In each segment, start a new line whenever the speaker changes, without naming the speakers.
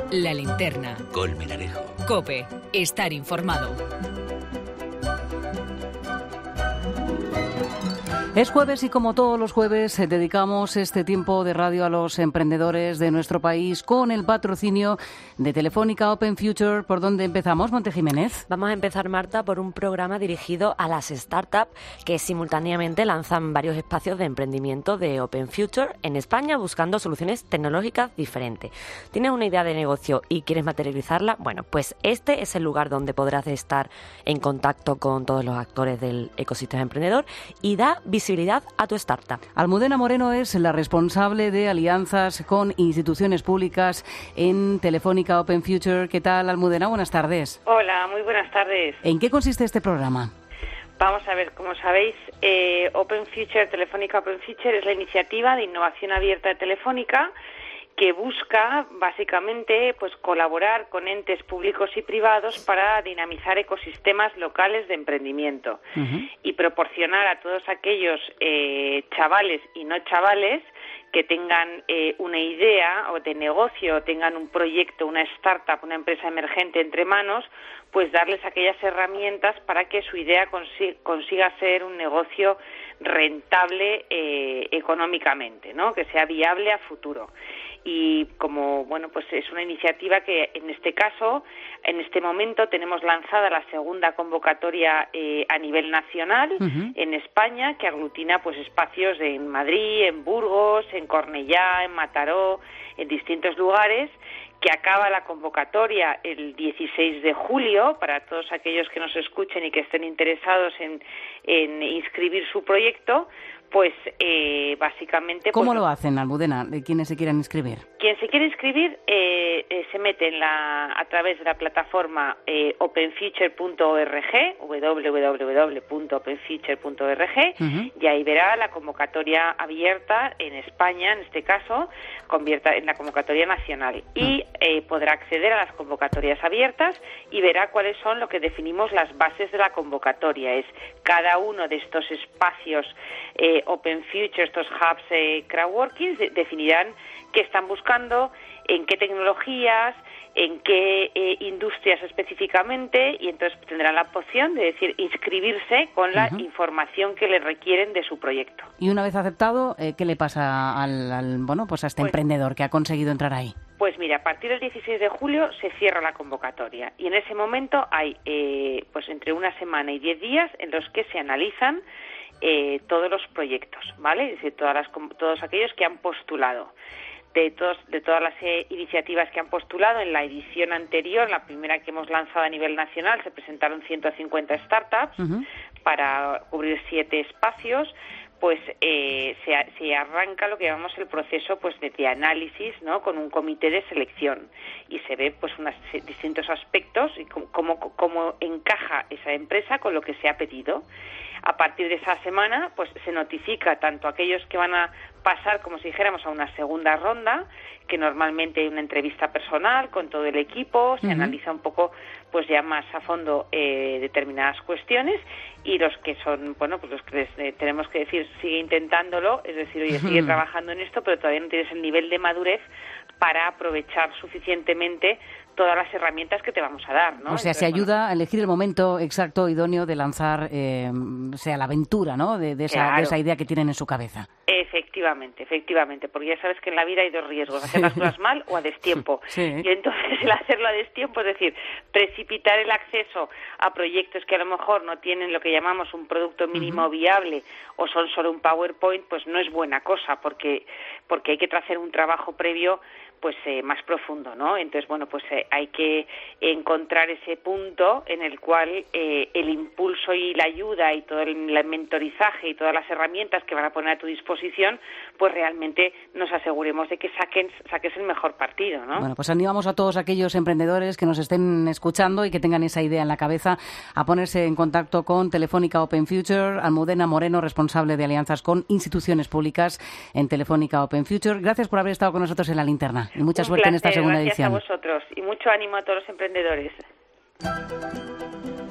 La Linterna.
Colmenarejo.
COPE. Estar informado.
Es jueves y como todos los jueves dedicamos este tiempo de radio a los emprendedores de nuestro país con el patrocinio de Telefónica Open Future. ¿Por dónde empezamos, Monte Jiménez?
Vamos a empezar, Marta, por un programa dirigido a las startups que simultáneamente lanzan varios espacios de emprendimiento de Open Future en España buscando soluciones tecnológicas diferentes. ¿Tienes una idea de negocio y quieres materializarla? Bueno, pues este es el lugar donde podrás estar en contacto con todos los actores del ecosistema emprendedor y da visibilidad a tu startup.
Almudena Moreno es la responsable de alianzas con instituciones públicas en Telefónica Open Future. ¿Qué tal, Almudena? Buenas tardes.
Hola, muy buenas tardes.
¿En qué consiste este programa?
Vamos a ver, como sabéis, Open Future, Telefónica Open Future es la iniciativa de innovación abierta de Telefónica que busca básicamente pues colaborar con entes públicos y privados para dinamizar ecosistemas locales de emprendimiento y proporcionar a todos aquellos chavales y no chavales que tengan una idea o de negocio, o tengan un proyecto, una startup, una empresa emergente entre manos, pues darles aquellas herramientas para que su idea consiga ser un negocio rentable económicamente, ¿no? Que sea viable a futuro. Y como, bueno, pues es una iniciativa que en este caso, en este momento tenemos lanzada la segunda convocatoria a nivel nacional en España, que aglutina pues espacios en Madrid, en Burgos, en Cornellá, en Mataró, en distintos lugares, que acaba la convocatoria el 16 de julio para todos aquellos que nos escuchen y que estén interesados en inscribir su proyecto. Pues básicamente...
¿Cómo lo hacen, Almudena, de quienes se quieran inscribir?
Quien se quiere inscribir se mete a través de la plataforma openfuture.org, www.openfuture.org, y ahí verá la convocatoria abierta en España, en este caso, en la convocatoria nacional. Y podrá acceder a las convocatorias abiertas y verá cuáles son lo que definimos las bases de la convocatoria. Es cada uno de estos espacios Open Future, estos hubs crowdworking, definirán qué están buscando, en qué tecnologías, en qué industrias específicamente, y entonces tendrán la opción de decir inscribirse con la información que le requieren de su proyecto.
Y una vez aceptado, ¿qué le pasa a este emprendedor que ha conseguido entrar ahí?
Pues mira, a partir del 16 de julio se cierra la convocatoria y en ese momento hay pues entre una semana y 10 días en los que se analizan todos los proyectos, ¿vale? Es decir, todos aquellos que han postulado. De todas las iniciativas que han postulado en la edición anterior, la primera que hemos lanzado a nivel nacional, se presentaron 150 startups para cubrir 7 espacios. Pues se arranca lo que llamamos el proceso pues de análisis, ¿no? Con un comité de selección y se ve pues distintos aspectos y cómo encaja esa empresa con lo que se ha pedido. A partir de esa semana pues se notifica tanto a aquellos que van a pasar, como si dijéramos, a una segunda ronda, que normalmente hay una entrevista personal con todo el equipo, se analiza un poco pues ya más a fondo determinadas cuestiones, y los que son, bueno, pues los que les tenemos que decir sigue intentándolo, es decir, oye, sigue trabajando en esto, pero todavía no tienes el nivel de madurez para aprovechar suficienmente todas las herramientas que te vamos a dar, ¿no?
O sea, se ayuda a elegir el momento exacto, idóneo de lanzar, la aventura, ¿no? De esa idea que tienen en su cabeza.
Efectivamente, porque ya sabes que en la vida hay dos riesgos, hacer las cosas mal o a destiempo. Sí. Y entonces el hacerlo a destiempo, es decir, precipitar el acceso a proyectos que a lo mejor no tienen lo que llamamos un producto mínimo viable o son solo un PowerPoint, pues no es buena cosa, porque hay que hacer un trabajo previo pues más profundo, ¿no? Entonces, bueno, pues hay que encontrar ese punto en el cual el impulso y la ayuda y todo el mentorizaje y todas las herramientas que van a poner a tu disposición, pues realmente nos aseguremos de que saques el mejor partido, ¿no?
Bueno, pues animamos a todos aquellos emprendedores que nos estén escuchando y que tengan esa idea en la cabeza a ponerse en contacto con Telefónica Open Future. Almudena Moreno, responsable de alianzas con instituciones públicas en Telefónica Open Future. Gracias por haber estado con nosotros en La Linterna. Y mucha suerte en esta segunda edición.
Gracias a vosotros y mucho ánimo a todos los emprendedores.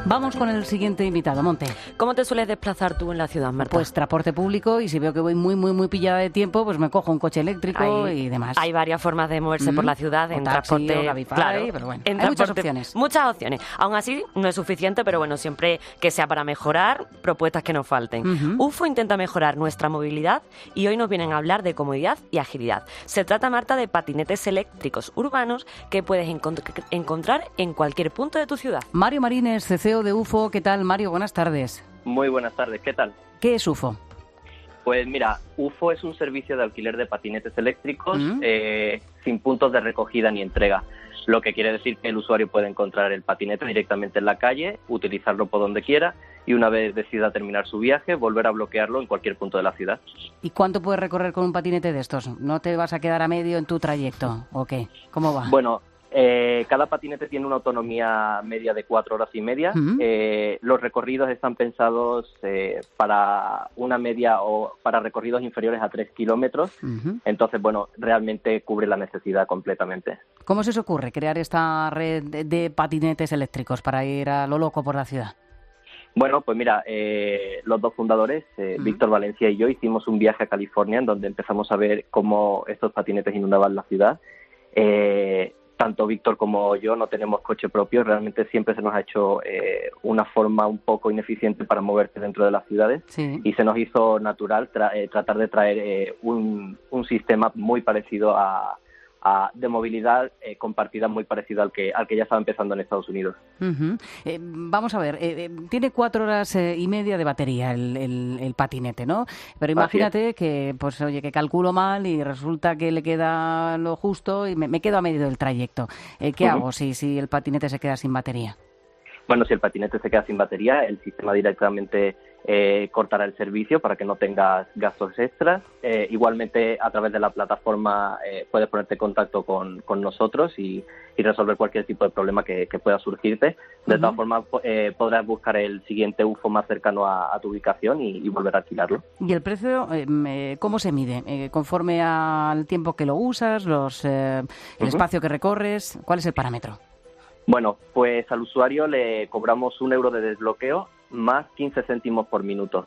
Vamos con el siguiente invitado, Monte.
¿Cómo te sueles desplazar tú en la ciudad, Marta?
Pues transporte público, y si veo que voy muy pillada de tiempo, pues me cojo un coche eléctrico y demás.
Hay varias formas de moverse por la ciudad, en
taxi,
transporte,
o Cabify,
claro,
pero bueno,
en
hay muchas opciones.
Muchas opciones. Aún así, no es suficiente, pero bueno, siempre que sea para mejorar, propuestas que nos falten. UFO intenta mejorar nuestra movilidad y hoy nos vienen a hablar de comodidad y agilidad. Se trata, Marta, de patinetes eléctricos urbanos que puedes encontrar en cualquier punto de tu ciudad.
Mario Marines, CEO de UFO. ¿Qué tal, Mario? Buenas tardes.
Muy buenas tardes, ¿qué tal?
¿Qué es UFO?
Pues mira, UFO es un servicio de alquiler de patinetes eléctricos sin puntos de recogida ni entrega, lo que quiere decir que el usuario puede encontrar el patinete directamente en la calle, utilizarlo por donde quiera y una vez decida terminar su viaje, volver a bloquearlo en cualquier punto de la ciudad.
¿Y cuánto puedes recorrer con un patinete de estos? ¿No te vas a quedar a medio en tu trayecto o qué? ¿Cómo va?
Bueno, cada patinete tiene una autonomía media de 4 horas y media. Los recorridos están pensados para una media o para recorridos inferiores a 3 kilómetros. Entonces, bueno, realmente cubre la necesidad completamente.
¿Cómo se os ocurre crear esta red de patinetes eléctricos para ir a lo loco por la ciudad?
Bueno, pues mira, los dos fundadores, Víctor Valencia y yo, hicimos un viaje a California en donde empezamos a ver cómo estos patinetes inundaban la ciudad. Tanto Víctor como yo no tenemos coche propio, realmente siempre se nos ha hecho una forma un poco ineficiente para moverte dentro de las ciudades y se nos hizo natural tratar de traer un sistema muy parecido de movilidad compartida, muy parecido al que ya estaba empezando en Estados Unidos.
Vamos a ver, tiene 4 horas y media de batería el patinete, ¿no? Pero imagínate que, pues oye, que calculo mal y resulta que le queda lo justo y me quedo a medio del trayecto. ¿Qué hago si el patinete se queda sin batería?
Bueno, si el patinete se queda sin batería, el sistema directamente cortará el servicio para que no tengas gastos extras. Igualmente, a través de la plataforma puedes ponerte en contacto con nosotros y resolver cualquier tipo de problema que pueda surgirte. De todas formas, podrás buscar el siguiente UFO más cercano a tu ubicación y volver a alquilarlo.
¿Y el precio, cómo se mide? ¿Conforme al tiempo que lo usas, el espacio que recorres? ¿Cuál es el parámetro?
Bueno, pues al usuario le cobramos 1 euro de desbloqueo más 15 céntimos por minuto.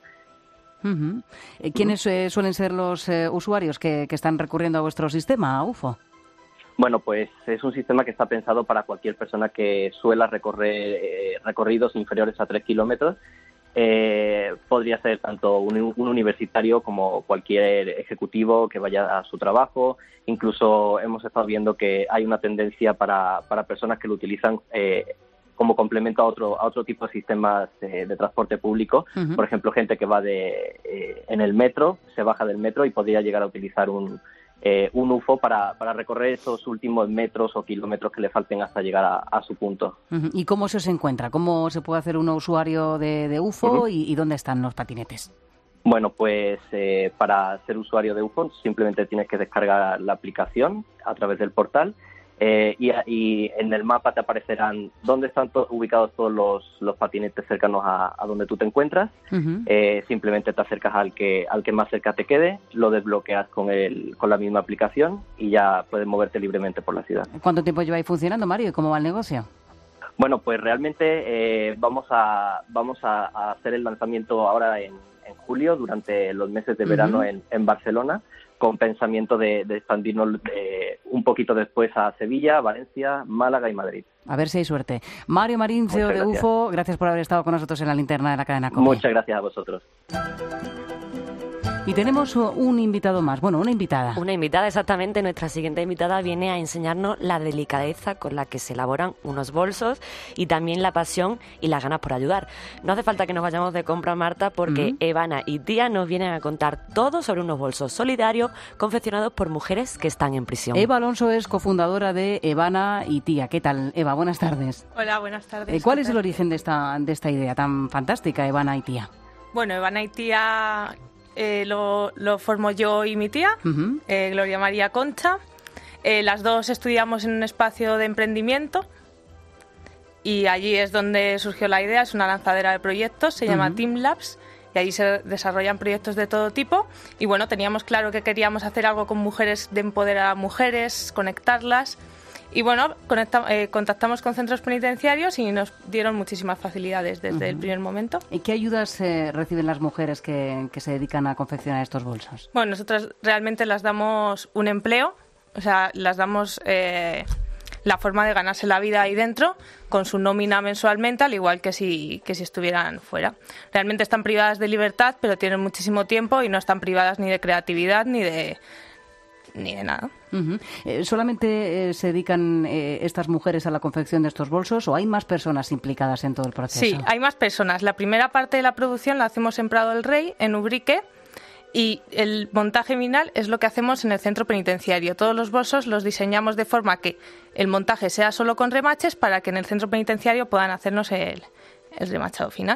¿Quiénes suelen ser los usuarios que están recurriendo a vuestro sistema, a UFO?
Bueno, pues es un sistema que está pensado para cualquier persona que suela recorrer recorridos inferiores a 3 kilómetros. Podría ser tanto un universitario como cualquier ejecutivo que vaya a su trabajo. Incluso hemos estado viendo que hay una tendencia para personas que lo utilizan como complemento a otro tipo de sistemas de transporte público. Por ejemplo, gente que va en el metro, se baja del metro y podría llegar a utilizar un UFO para recorrer esos últimos metros o kilómetros que le falten hasta llegar a su punto.
¿Y cómo se os encuentra? ¿Cómo se puede hacer un usuario de UFO y dónde están los patinetes?
Bueno, pues para ser usuario de UFO simplemente tienes que descargar la aplicación a través del portal y en el mapa te aparecerán dónde están ubicados todos los patinetes cercanos a donde tú te encuentras. Simplemente te acercas al que más cerca te quede, lo desbloqueas con la misma aplicación y ya puedes moverte libremente por la ciudad.
¿Cuánto tiempo lleváis funcionando, Mario, y cómo va el negocio?
Bueno, pues realmente vamos a hacer el lanzamiento ahora en julio, durante los meses de verano en Barcelona, con pensamiento de expandirnos un poquito después a Sevilla, Valencia, Málaga y Madrid.
A ver si hay suerte. Mario Marín, CEO de UFO, gracias por haber estado con nosotros en la linterna de la cadena COPE.
Muchas gracias a vosotros.
Y tenemos un invitado más, bueno, una invitada.
Una invitada, exactamente. Nuestra siguiente invitada viene a enseñarnos la delicadeza con la que se elaboran unos bolsos y también la pasión y las ganas por ayudar. No hace falta que nos vayamos de compra, Marta, porque Evana y Tía nos vienen a contar todo sobre unos bolsos solidarios confeccionados por mujeres que están en prisión.
Eva Alonso es cofundadora de Evana y Tía. ¿Qué tal, Eva? Buenas tardes.
Hola, buenas tardes.
¿Cuál es el origen de esta idea tan fantástica, Evana y Tía?
Bueno, Evana y Tía lo formo yo y mi tía, Gloria María Concha. Las dos estudiamos en un espacio de emprendimiento y allí es donde surgió la idea. Es una lanzadera de proyectos, se llama Team Labs, y allí se desarrollan proyectos de todo tipo. Y bueno, teníamos claro que queríamos hacer algo con mujeres, de empoderar a mujeres, conectarlas. Y bueno, contactamos con centros penitenciarios y nos dieron muchísimas facilidades desde el primer momento.
¿Y qué ayudas reciben las mujeres que se dedican a confeccionar estos bolsos?
Bueno, nosotros realmente las damos un empleo, o sea, las damos la forma de ganarse la vida ahí dentro con su nómina mensualmente, al igual que si estuvieran fuera. Realmente están privadas de libertad, pero tienen muchísimo tiempo y no están privadas ni de creatividad ni de nada.
¿Solamente se dedican estas mujeres a la confección de estos bolsos o hay más personas implicadas en todo el proceso?
Sí, hay más personas. La primera parte de la producción la hacemos en Prado del Rey, en Ubrique, y el montaje final es lo que hacemos en el centro penitenciario. Todos los bolsos los diseñamos de forma que el montaje sea solo con remaches para que en el centro penitenciario puedan hacernos el remachado final.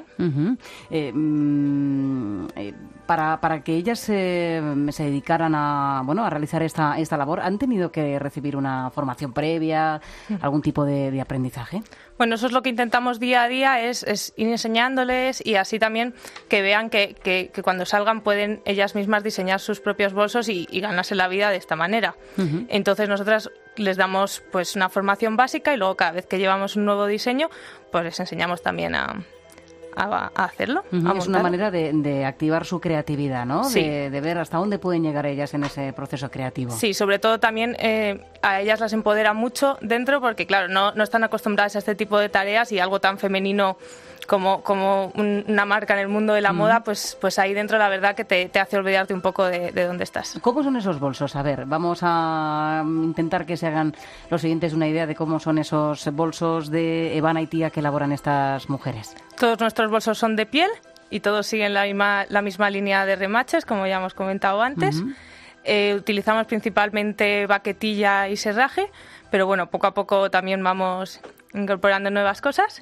Para que ellas se dedicaran a realizar esta labor, ¿han tenido que recibir una formación previa, algún tipo de aprendizaje? Bueno, eso es lo que intentamos día a día, es ir enseñándoles y así también que vean que cuando salgan pueden ellas mismas diseñar sus propios bolsos y ganarse la vida de esta manera. Entonces nosotras les damos pues una formación básica y luego cada vez que llevamos un nuevo diseño pues les enseñamos también a hacerlo.
Es una manera de activar su creatividad, ¿no?
Sí.
De ver hasta dónde pueden llegar ellas en ese proceso creativo.
Sí, sobre todo también a ellas las empodera mucho dentro porque, claro, no están acostumbradas a este tipo de tareas y algo tan femenino como una marca en el mundo de la moda, pues ahí dentro la verdad que te hace olvidarte un poco de dónde estás.
¿Cómo son esos bolsos? A ver, vamos a intentar que se hagan los oyentes una idea de cómo son esos bolsos de Evana y Tía que elaboran estas mujeres.
Todos nuestros bolsos son de piel y todos siguen la misma línea de remaches, como ya hemos comentado antes. Utilizamos principalmente baquetilla y serraje, pero bueno, poco a poco también vamos incorporando nuevas cosas.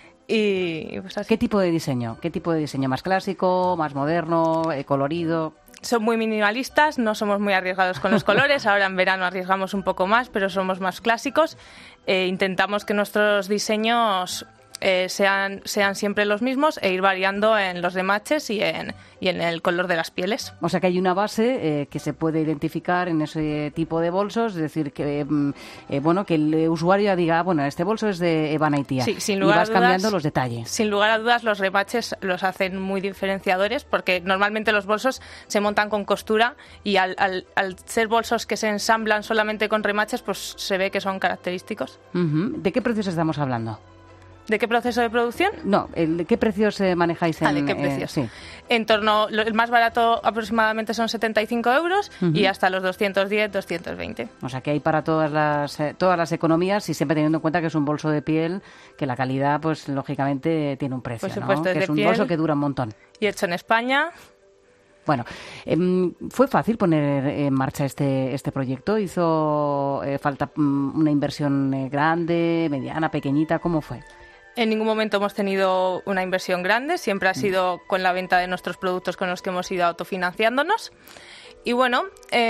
Y pues así.
¿Qué tipo de diseño? ¿Qué tipo de diseño? ¿Más clásico, más moderno, colorido?
Son muy minimalistas, no somos muy arriesgados con los colores. Ahora en verano arriesgamos un poco más, pero somos más clásicos. Intentamos que nuestros diseños sean siempre los mismos e ir variando en los remaches y en el color de las pieles.
O sea que hay una base que se puede identificar en ese tipo de bolsos, es decir, que que el usuario diga, este bolso es de Evana y Tía.
Sí, sin lugar
y vas
a dudas,
cambiando los detalles.
Sin lugar a dudas, los remaches los hacen muy diferenciadores porque normalmente los bolsos se montan con costura y al ser bolsos que se ensamblan solamente con remaches, pues se ve que son característicos.
¿De qué precios estamos hablando?
¿De qué proceso de producción?
No, ¿de qué precios manejáis?
¿De qué precios?
Sí.
En torno, el más barato aproximadamente son 75 euros y hasta los 210, 220.
O sea que hay para todas las economías y siempre teniendo en cuenta que es un bolso de piel, que la calidad, pues lógicamente tiene un precio,
por supuesto,
¿no? Que es un bolso que dura un montón.
Y hecho en España.
Bueno, ¿fue fácil poner en marcha este proyecto? ¿Hizo falta una inversión grande, mediana, pequeñita? ¿Cómo fue?
En ningún momento hemos tenido una inversión grande, siempre ha sido con la venta de nuestros productos con los que hemos ido autofinanciándonos. Y bueno,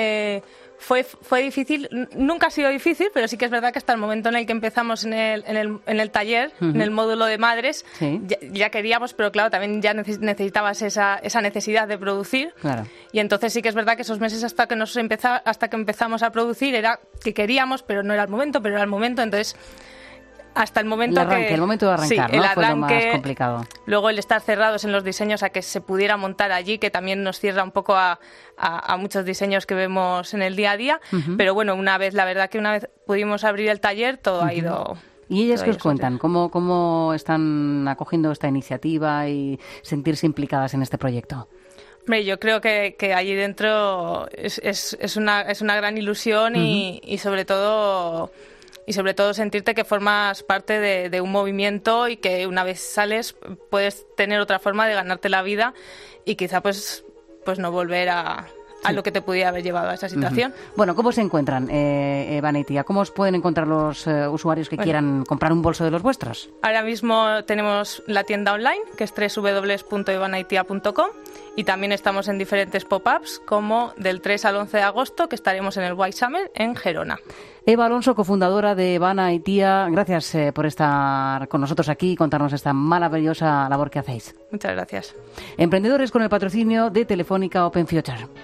fue difícil, nunca ha sido difícil, pero sí que es verdad que hasta el momento en el que empezamos en el taller, en el módulo de madres,
sí.
ya queríamos, pero claro, también ya necesitabas esa necesidad de producir.
Claro.
Y entonces sí que es verdad que esos meses hasta que empezamos a producir era que queríamos, pero no era el momento, entonces hasta el momento
el momento de arrancar,
sí,
¿no?
Fue
lo más complicado.
Luego el estar cerrados en los diseños a que se pudiera montar allí, que también nos cierra un poco a muchos diseños que vemos en el día a día. Pero bueno, una vez pudimos abrir el taller, todo ha ido...
¿Y ellas qué os cuentan? ¿Cómo están acogiendo esta iniciativa y sentirse implicadas en este proyecto?
Hombre, yo creo que allí dentro es una gran ilusión y sobre todo sentirte que formas parte de un movimiento y que una vez sales puedes tener otra forma de ganarte la vida y quizá pues no volver a lo que te pudiera haber llevado a esa situación.
Bueno, ¿cómo se encuentran, Evana y Tía? ¿Cómo os pueden encontrar los usuarios que quieran comprar un bolso de los vuestros?
Ahora mismo tenemos la tienda online, que es www.evanaitia.com, y también estamos en diferentes pop-ups, como del 3 al 11 de agosto, que estaremos en el White Summer en Gerona.
Eva Alonso, cofundadora de Evana y Tía, gracias por estar con nosotros aquí y contarnos esta maravillosa labor que hacéis.
Muchas gracias.
Emprendedores con el patrocinio de Telefónica Open Future.